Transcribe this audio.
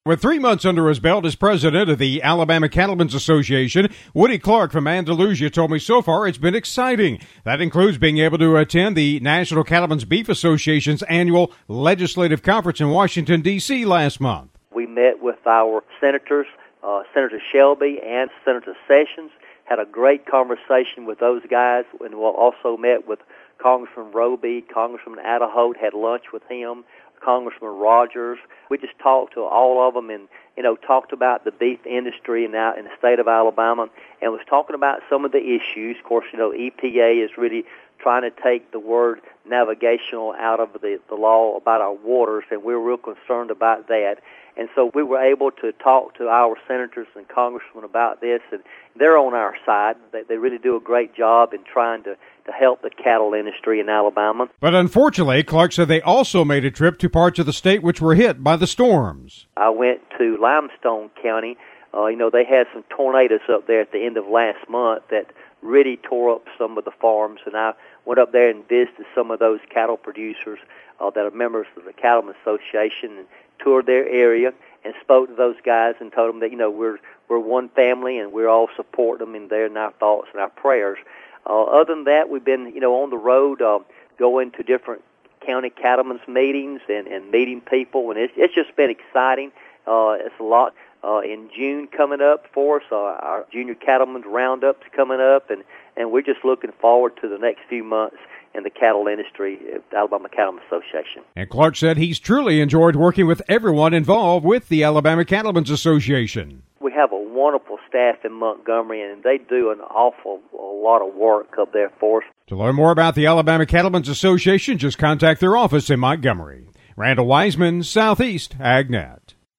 With 3 months under his belt as president of the Alabama Cattlemen's Association, Woody Clark from Andalusia told me so far it's been exciting. That includes being able to attend the National Cattlemen's Beef Association's annual legislative conference in Washington, D.C. last month. We met with our senators, Senator Shelby and Senator Sessions, had a great conversation with those guys, and we also met with Congressman Roby, Congressman Adeholt, had lunch with him, Congressman Rogers. We just talked to all of them and, talked about the beef industry in the state of Alabama and was talking about some of the issues. Of course, EPA is really trying to take the word navigational out of the law about our waters, and we're real concerned about that. And so we were able to talk to our senators and congressmen about this, and they're on our side. They really do a great job in trying to help the cattle industry in Alabama. But unfortunately, Clark said they also made a trip to parts of the state which were hit by the storms. I went to Limestone County. They had some tornadoes up there at the end of last month that really tore up some of the farms, and I went up there and visited some of those cattle producers that are members of the Cattlemen's Association and toured their area and spoke to those guys and told them that, we're one family and we're all supporting them in our thoughts and our prayers. Other than that, we've been, on the road, going to different county cattlemen's meetings and meeting people, and it's just been exciting. It's a lot. In June coming up for us, our Junior Cattlemen's Roundup's coming up, and we're just looking forward to the next few months in the cattle industry at the Alabama Cattlemen's Association. And Clark said he's truly enjoyed working with everyone involved with the Alabama Cattlemen's Association. We have a wonderful staff in Montgomery, and they do an awful lot of work up there for us. To learn more about the Alabama Cattlemen's Association, just contact their office in Montgomery. Randall Wiseman, Southeast AgNet.